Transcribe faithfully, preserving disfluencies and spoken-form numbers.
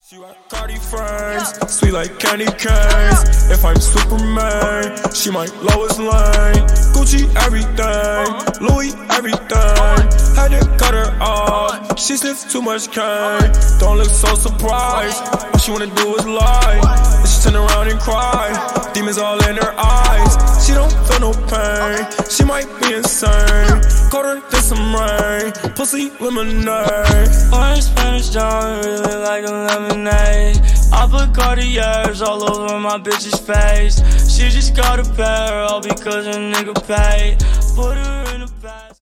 She like Cardi frames, sweet like candy canes. If I'm Superman, she my Lois Lane. Gucci everything, Louis everything. Had to cut her off, she sniffed too much cane. Don't look so surprised, all she wanna do is lie. And she turn around and cry, demons all in her eyes. She don't feel no pain, she might be insane. Colder than some rain, pussy lemonade. Orange Spanish John, really like a lemonade. I put Cartiers all over my bitch's face. She just got a pair, all because a nigga paid. Put her in a bag.